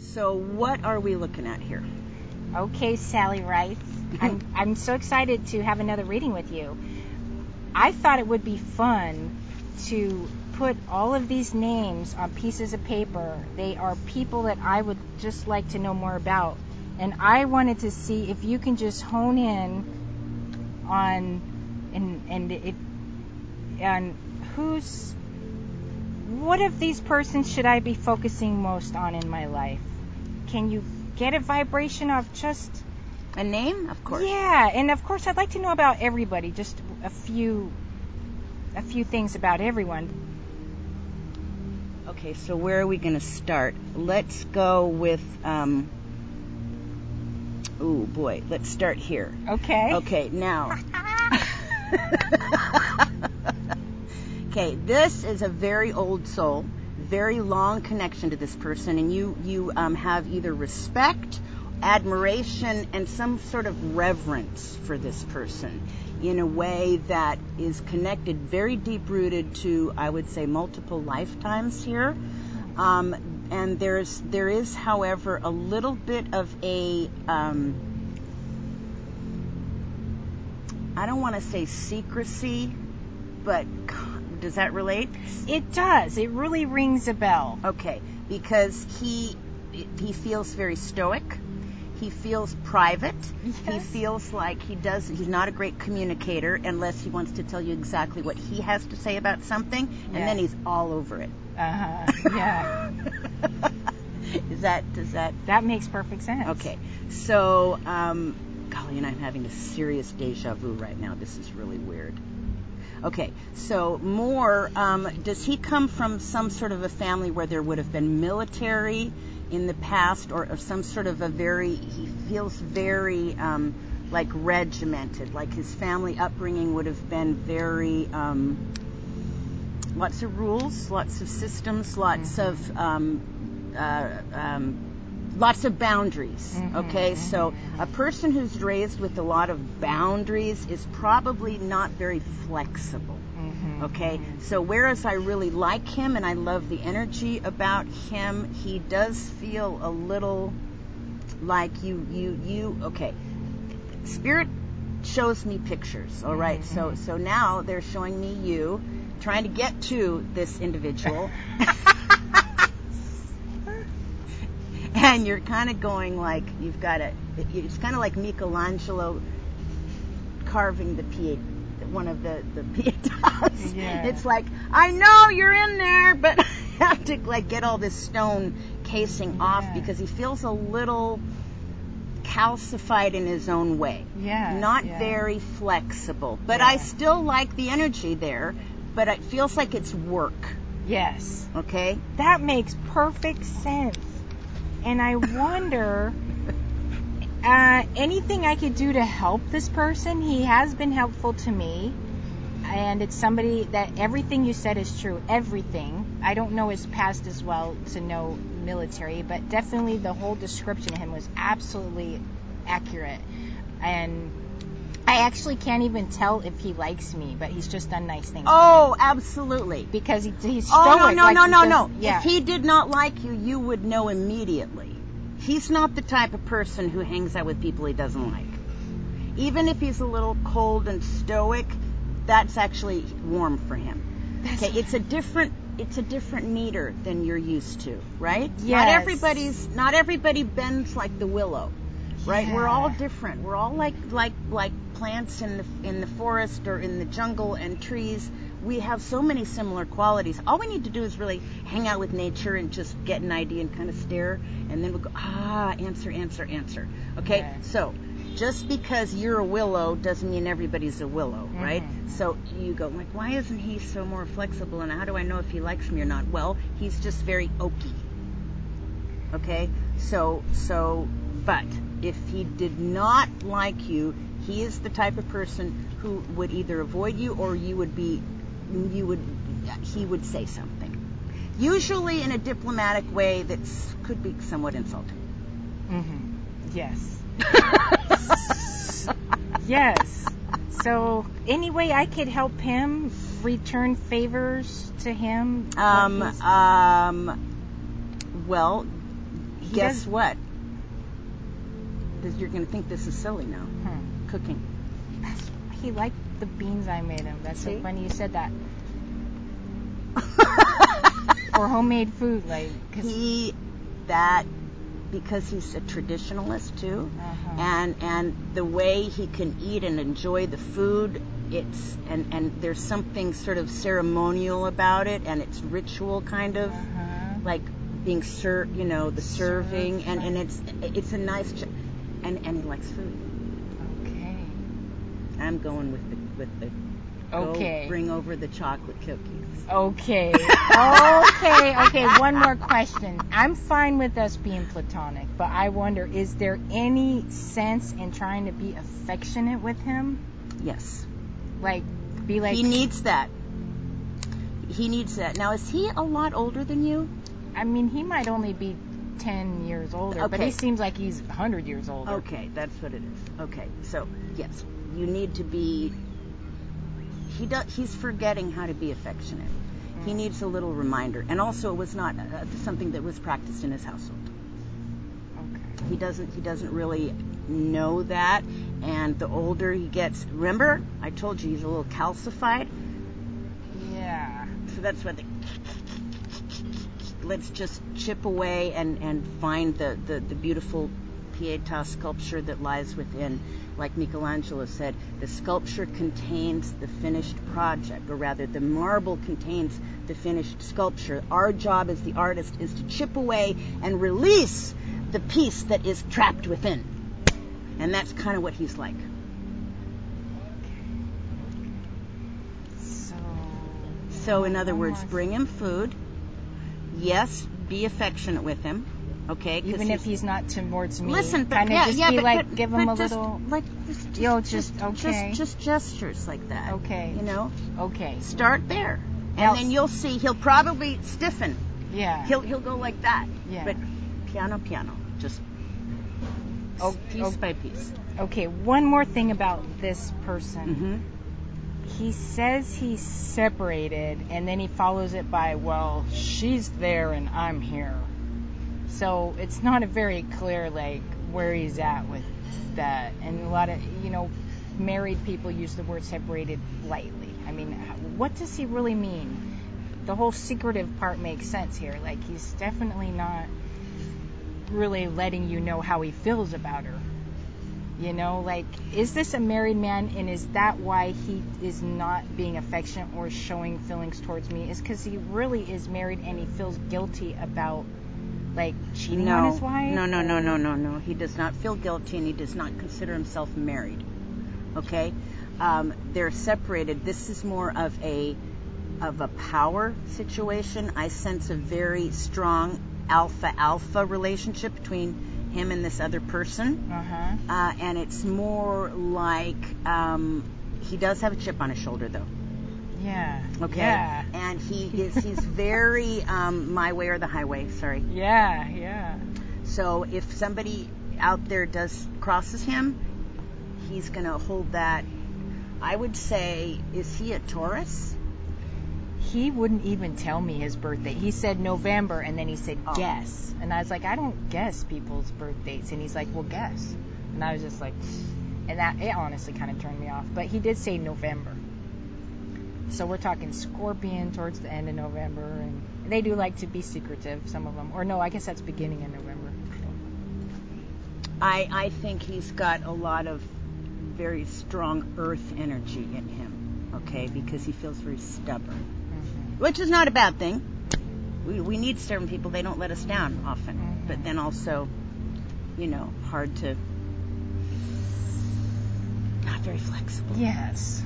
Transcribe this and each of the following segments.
So what are we looking at here? Okay, Sally Rice. I'm so excited to have another reading with you. I thought it would be fun to put all of these names on pieces of paper. They are people that I would just like to know more about. And I wanted to see if you can just hone in on what of these persons should I be focusing most on in my life? Can you get a vibration of just a name? Of course. Yeah, and of course I'd like to know about everybody, just a few things about everyone. Okay, so where are we going to start? Let's go with oh boy, let's start here. Okay, now. Okay, this is a very old soul, very long connection to this person, and you have either respect, admiration, and some sort of reverence for this person in a way that is connected, very deep-rooted to, I would say, multiple lifetimes here. And there is, however, a little bit of a, I don't want to say secrecy, but does that relate? It does. It really rings a bell. Okay, because he feels very stoic. He feels private. Yes. He feels like he's not a great communicator unless he wants to tell you exactly what he has to say about something, and then he's all over it. Yeah. Does that? That makes perfect sense. Okay. So, golly, and I'm having a serious deja vu right now. This is really weird. Okay, so more, does he come from some sort of a family where there would have been military in the past, or some sort of he feels very, like regimented, like his family upbringing would have been very, lots of rules, lots of systems, lots of boundaries, okay? So a person who's raised with a lot of boundaries is probably not very flexible, okay? So whereas I really like him and I love the energy about him, he does feel a little like okay. Spirit shows me pictures, all right? So now they're showing me you trying to get to this individual. And you're kind of going like it's kind of like Michelangelo carving one of the pietas. Yeah. It's like, I know you're in there, but I have to like get all this stone casing off because he feels a little calcified in his own way. Not very flexible. But I still like the energy there, but it feels like it's work. Yes. Okay? That makes perfect sense. And I wonder, anything I could do to help this person? He has been helpful to me. And it's somebody that everything you said is true. Everything. I don't know his past as well to know military, but definitely the whole description of him was absolutely accurate. And I actually can't even tell if he likes me, but he's just done nice things. Oh, absolutely. Because he's stoic. Oh, no. Yeah. If he did not like you, you would know immediately. He's not the type of person who hangs out with people he doesn't like. Even if he's a little cold and stoic, that's actually warm for him. Okay, it's a different meter than you're used to, right? Yes. Not everybody bends like the willow, right? Yeah. We're all different. We're all like plants in the forest or in the jungle and trees. We have so many similar qualities. All we need to do is really hang out with nature and just get an idea and kind of stare, and then we'll go, answer. Okay, Yeah. So just because you're a willow doesn't mean everybody's a willow, right? So you go, like, why isn't he so more flexible, and how do I know if he likes me or not? Well, he's just very oaky. Okay? So, but if he did not like you, he is the type of person who would either avoid you or he would say something. Usually in a diplomatic way that could be somewhat insulting. Yes. Yes. So, any way I could help him return favors to him? Well, guess what? You're going to think this is silly now. Cooking. He liked the beans I made him. That's so funny you said that. Or homemade food, like. Because he's a traditionalist too, and the way he can eat and enjoy the food, and there's something sort of ceremonial about it, and it's ritual kind of, like being served, the serving, and it's a nice, and he likes food. Okay. I'm going with the. Okay. Go bring over the chocolate cookies. Okay. One more question. I'm fine with us being platonic, but I wonder, is there any sense in trying to be affectionate with him? Yes. Like, be like... He needs that. Now, is he a lot older than you? I mean, he might only be 10 years older, but he seems like he's 100 years older. Okay, that's what it is. Okay, so, yes, you need to be... He's forgetting how to be affectionate. He needs a little reminder. And also, it was not something that was practiced in his household. Okay. He doesn't really know that. And the older he gets... Remember? I told you he's a little calcified. Yeah. So that's what let's just chip away and find the beautiful Pietà sculpture that lies within. Like Michelangelo said, the sculpture contains the finished project, or rather the marble contains the finished sculpture. Our job as the artist is to chip away and release the piece that is trapped within. And that's kind of what he's like. So in other words, bring him food. Yes, be affectionate with him. Okay, even if he's not towards me. Listen, but kind of give him a little. Like just gestures like that. Okay. Okay. Start there, and then you'll see he'll probably stiffen. Yeah. He'll go like that. Yeah. But piano, just piece by piece. Okay. One more thing about this person. Mm-hmm. He says he's separated, and then he follows it by, well, she's there and I'm here. So it's not a very clear, like, where he's at with that. And a lot of, married people use the word separated lightly. I mean, what does he really mean? The whole secretive part makes sense here. Like, he's definitely not really letting you know how he feels about her. Like, is this a married man, and is that why he is not being affectionate or showing feelings towards me? Is because he really is married and he feels guilty about, like, cheating on his wife? No. He does not feel guilty, and he does not consider himself married. Okay? They're separated. This is more of a power situation. I sense a very strong alpha relationship between him and this other person. And it's more like he does have a chip on his shoulder, though. Yeah. Okay. Yeah. And he's very my way or the highway. Sorry. Yeah. So if somebody out there crosses him, he's gonna hold that. I would say, is he a Taurus? He wouldn't even tell me his birthday. He said November, and then he said guess. And I was like, I don't guess people's birth dates. And he's like, well, guess. And I was just like, and it honestly kind of turned me off. But he did say November. So we're talking Scorpion towards the end of November. And they do like to be secretive, some of them. Or no, I guess that's beginning of November. I think he's got a lot of very strong earth energy in him. Okay, because he feels very stubborn. Which is not a bad thing. We need stubborn people. They don't let us down often. But then also, hard to... Not very flexible. Yes.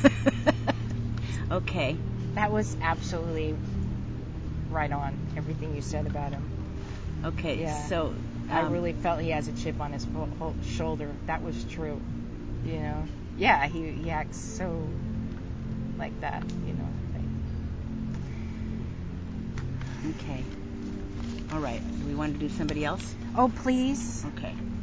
Okay. That was absolutely right on, everything you said about him. Okay, yeah. So... I really felt he has a chip on his shoulder. That was true. Yeah, he acts so like that, Okay. All right. Do we want to do somebody else? Oh, please. Okay.